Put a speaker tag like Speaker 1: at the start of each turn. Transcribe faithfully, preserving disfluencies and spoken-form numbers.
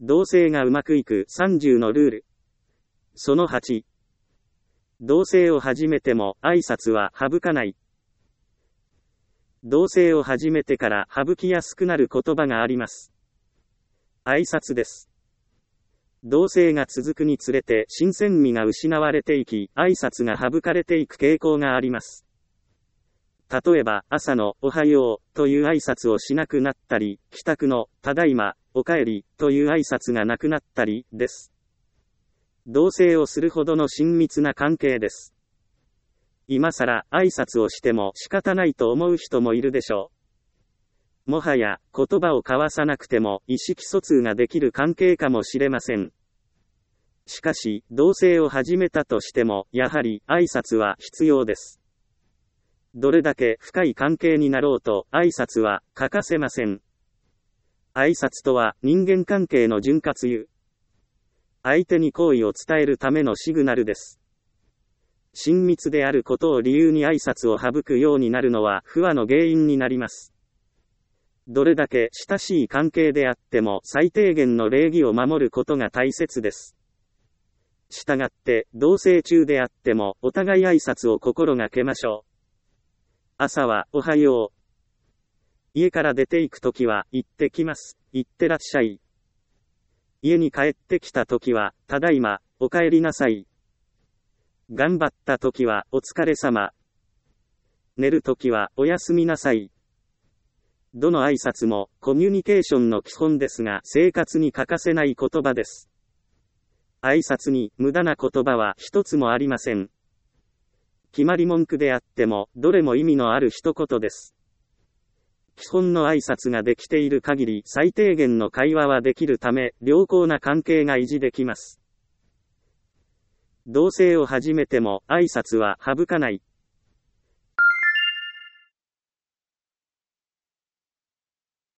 Speaker 1: 同棲がうまくいくさんじゅうのルール。そのはち。同棲を始めても挨拶は省かない。同棲を始めてから省きやすくなる言葉があります。挨拶です。同棲が続くにつれて新鮮味が失われていき、挨拶が省かれていく傾向があります。例えば、朝のおはようという挨拶をしなくなったり、帰宅のただいま、おかえりという挨拶がなくなったりです。同棲をするほどの親密な関係です。今更挨拶をしても仕方ないと思う人もいるでしょう。もはや言葉を交わさなくても意思疎通ができる関係かもしれません。しかし、同棲を始めたとしても、やはり挨拶は必要です。どれだけ深い関係になろうと挨拶は欠かせません。挨拶とは人間関係の潤滑油。相手に好意を伝えるためのシグナルです。親密であることを理由に挨拶を省くようになるのは不和の原因になります。どれだけ親しい関係であっても最低限の礼儀を守ることが大切です。したがって、同棲中であってもお互い挨拶を心がけましょう。朝はおはよう。家から出て行くときは行ってきます。行ってらっしゃい。家に帰ってきたときはただいま、お帰りなさい。頑張ったときはお疲れ様。寝るときはおやすみなさい。どの挨拶もコミュニケーションの基本ですが、生活に欠かせない言葉です。挨拶に無駄な言葉は一つもありません。決まり文句であっても、どれも意味のある一言です。基本の挨拶ができている限り、最低限の会話はできるため、良好な関係が維持できます。同棲を始めても挨拶は省かない。